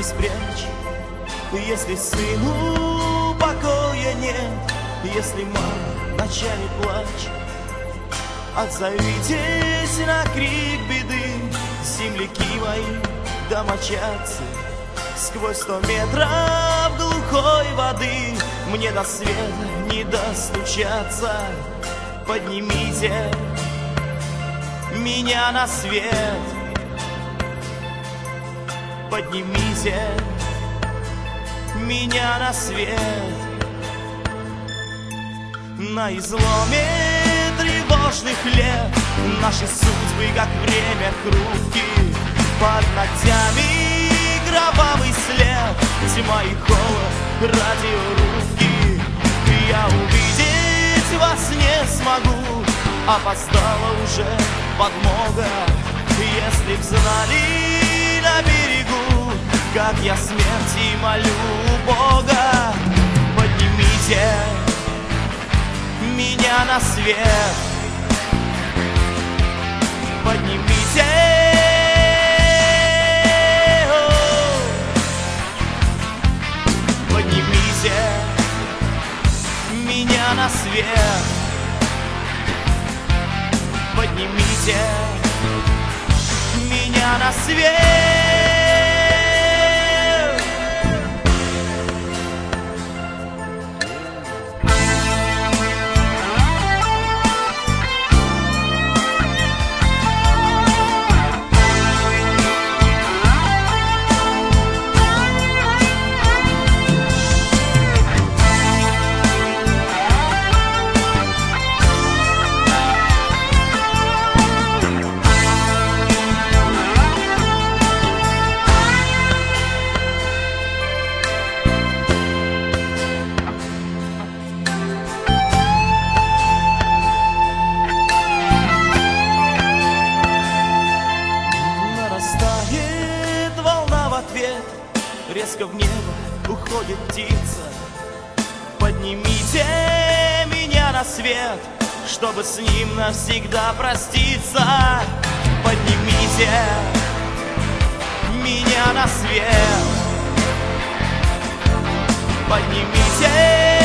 спрячь. Если сыну покоя нет, если мама ночами плачет, отзовитесь на крик беды, земляки мои, домочадцы. Сквозь 100 метров глухой воды мне до света не достучаться. Поднимите меня на свет, поднимите меня на свет. На изломе тревожных лет наши судьбы, как время, хрупки. Под ногтями кровавый след, тьма и холод радиорубки. Я увидеть вас не смогу, опоздала уже подмога. Если б знали на берегу, как я смерти молю Бога. Поднимите меня на свет, поднимите, поднимите меня на свет, поднимите меня на свет. Резко в небо уходит птица. Поднимите меня на свет, чтобы с ним навсегда проститься. Поднимите меня на свет, поднимите.